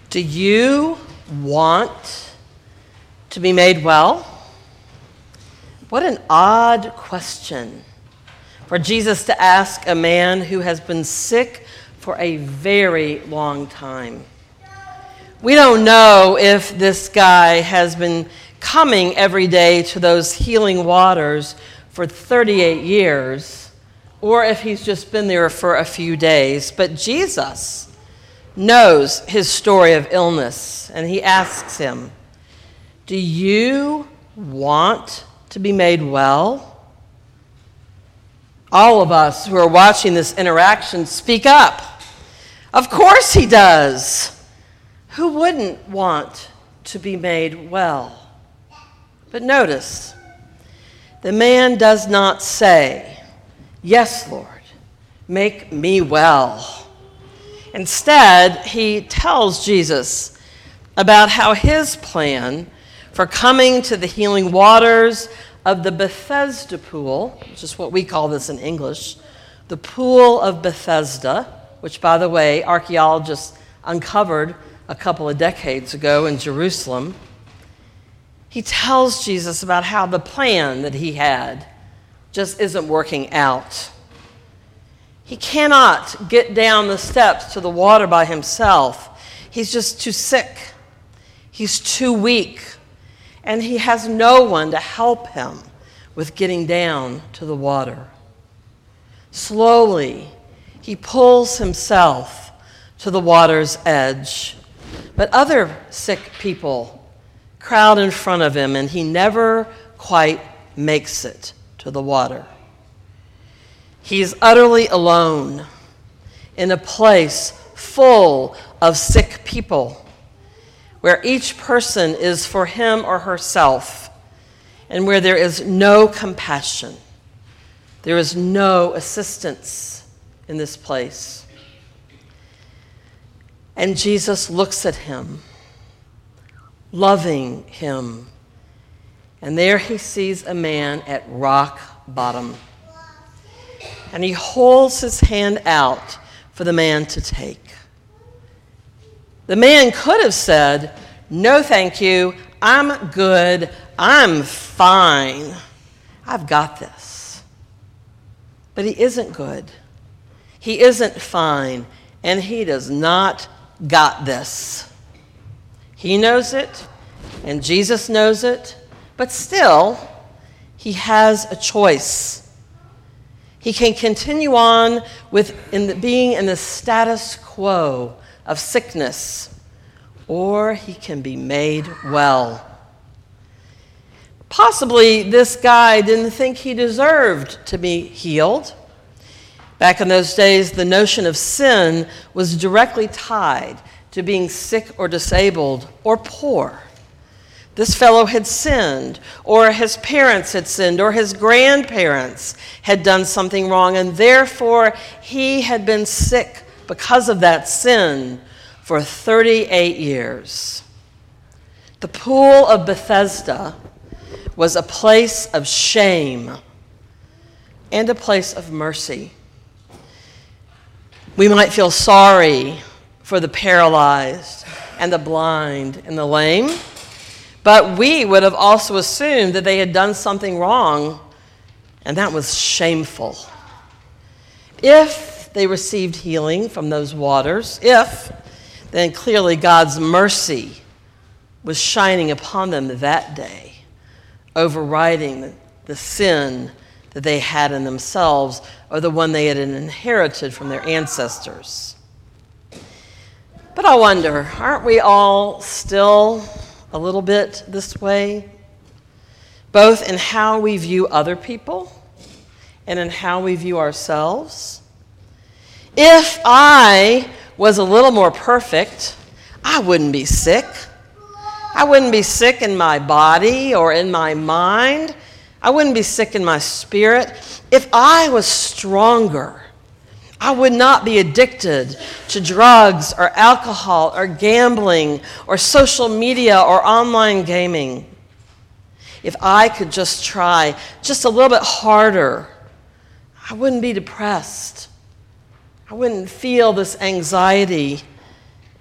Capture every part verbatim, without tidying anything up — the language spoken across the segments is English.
Do you want to be made well? What an odd question for Jesus to ask a man who has been sick for a very long time. We don't know if this guy has been coming every day to those healing waters for thirty-eight years, or if he's just been there for a few days. But Jesus knows his story of illness, and he asks him, do you want to be made well? All of us who are watching this interaction speak up. Of course he does. Who wouldn't want to be made well? But notice, the man does not say, yes, Lord, make me well. Instead, he tells Jesus about how his plan for coming to the healing waters of the Bethesda pool, which is what we call this in English, the pool of Bethesda, which, by the way, archaeologists uncovered a couple of decades ago in Jerusalem. He tells Jesus about how the plan that he had just isn't working out. He cannot get down the steps to the water by himself. He's just too sick. He's too weak. And he has no one to help him with getting down to the water. Slowly, he pulls himself to the water's edge. But other sick people crowd in front of him, and he never quite makes it to the water. He is utterly alone in a place full of sick people, where each person is for him or herself, and where there is no compassion. There is no assistance in this place. And Jesus looks at him, loving him, and there he sees a man at rock bottom. And he holds his hand out for the man to take. The man could have said, no, thank you, I'm good, I'm fine, I've got this. But he isn't good. He isn't fine, and he does not got this. He knows it, and Jesus knows it, but still, he has a choice. He can continue on with in the, being in the status quo of sickness, or he can be made well. Possibly this guy didn't think he deserved to be healed. Back in those days, the notion of sin was directly tied to being sick or disabled or poor. This fellow had sinned, or his parents had sinned, or his grandparents had done something wrong, and therefore he had been sick because of that sin for thirty-eight years. The pool of Bethesda was a place of shame and a place of mercy. We might feel sorry for the paralyzed and the blind and the lame, but we would have also assumed that they had done something wrong, and that was shameful. If they received healing from those waters, if, then clearly God's mercy was shining upon them that day, overriding the sin that they had in themselves or the one they had inherited from their ancestors. But I wonder, aren't we all still a little bit this way, both in how we view other people and in how we view ourselves? If I was a little more perfect, I wouldn't be sick. I wouldn't be sick in my body or in my mind. I wouldn't be sick in my spirit. If I was stronger, I would not be addicted to drugs or alcohol or gambling or social media or online gaming. If I could just try just a little bit harder, I wouldn't be depressed. I wouldn't feel this anxiety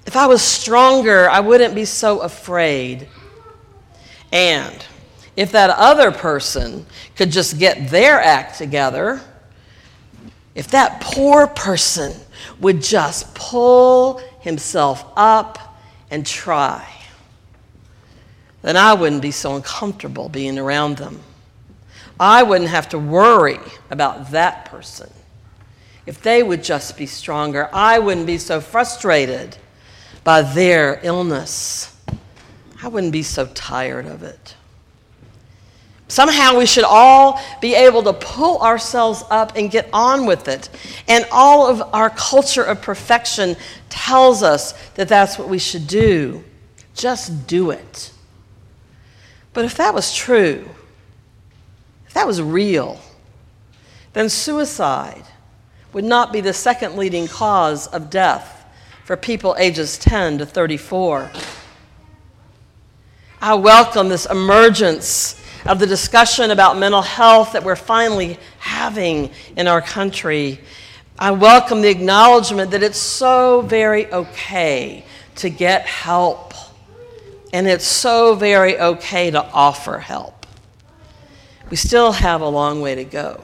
If I was stronger, I wouldn't be so afraid. And if that other person could just get their act together, if that poor person would just pull himself up and try, then I wouldn't be so uncomfortable being around them. I wouldn't have to worry about that person. If they would just be stronger, I wouldn't be so frustrated by their illness. I wouldn't be so tired of it. Somehow we should all be able to pull ourselves up and get on with it. And all of our culture of perfection tells us that that's what we should do. Just do it. But if that was true, if that was real, then suicide would not be the second leading cause of death for people ages ten to thirty-four. I welcome this emergence of the discussion about mental health that we're finally having in our country. I welcome the acknowledgement that it's so very okay to get help, and it's so very okay to offer help. We still have a long way to go.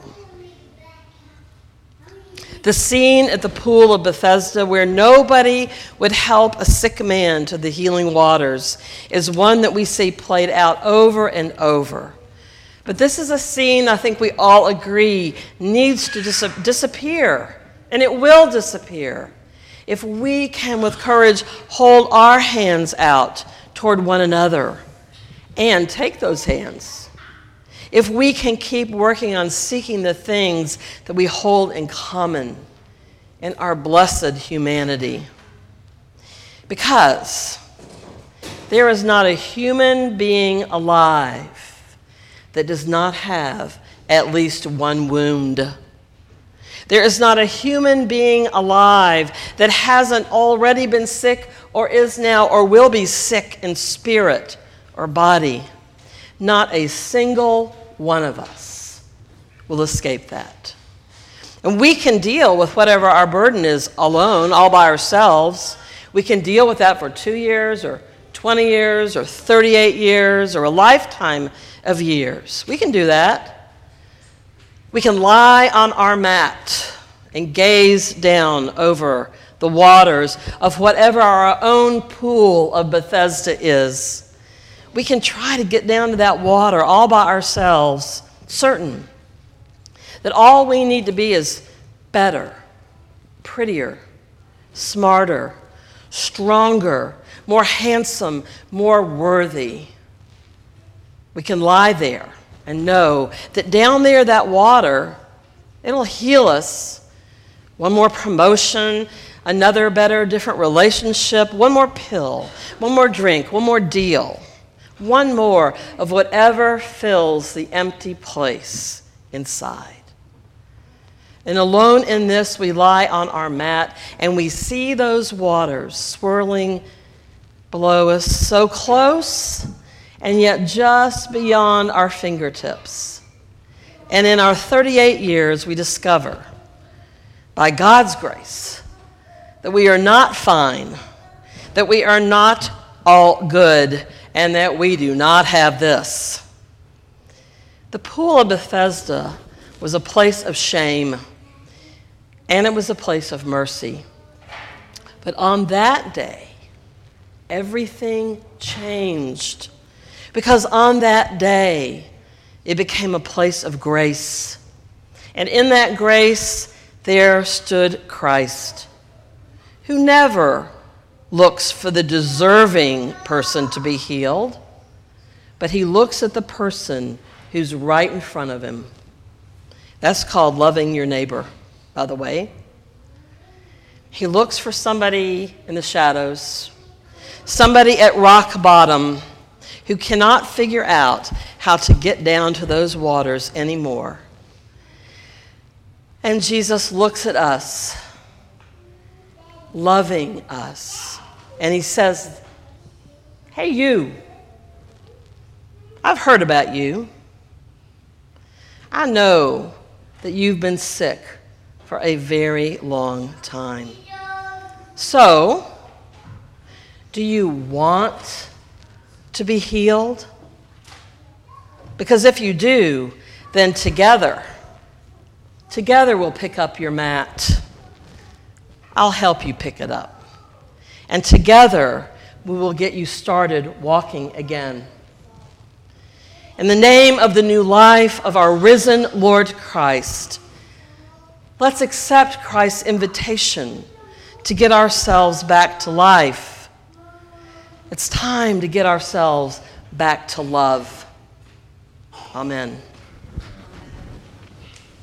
The scene at the pool of Bethesda where nobody would help a sick man to the healing waters is one that we see played out over and over. But this is a scene I think we all agree needs to dis- disappear, and it will disappear if we can with courage hold our hands out toward one another and take those hands. If we can keep working on seeking the things that we hold in common in our blessed humanity. Because there is not a human being alive that does not have at least one wound. There is not a human being alive that hasn't already been sick or is now or will be sick in spirit or body. Not a single one of us will escape that. And we can deal with whatever our burden is alone, all by ourselves. We can deal with that for two years or twenty years or thirty-eight years or a lifetime of years. We can do that. We can lie on our mat and gaze down over the waters of whatever our own pool of Bethesda is. We can try to get down to that water all by ourselves, certain that all we need to be is better, prettier, smarter, stronger, more handsome, more worthy. We can lie there and know that down there, that water, it'll heal us. One more promotion, another better, different relationship, one more pill, one more drink, one more deal. One more of whatever fills the empty place inside. And alone in this, we lie on our mat and we see those waters swirling below us, so close and yet just beyond our fingertips. And in our thirty-eight years, we discover, by God's grace, that we are not fine, that we are not all good, and that we do not have this. The pool of Bethesda was a place of shame, and it was a place of mercy. But on that day, everything changed, because on that day, it became a place of grace. And in that grace, there stood Christ, who never looks for the deserving person to be healed, but he looks at the person who's right in front of him. That's called loving your neighbor, by the way. He looks for somebody in the shadows, somebody at rock bottom who cannot figure out how to get down to those waters anymore. And Jesus looks at us, loving us. And he says, hey, you, I've heard about you. I know that you've been sick for a very long time. So, Do you want to be healed? Because if you do, then together, together we'll pick up your mat. I'll help you pick it up. And together we will get you started walking again. In the name of the new life of our risen Lord Christ, let's accept Christ's invitation to get ourselves back to life. It's time to get ourselves back to love. Amen.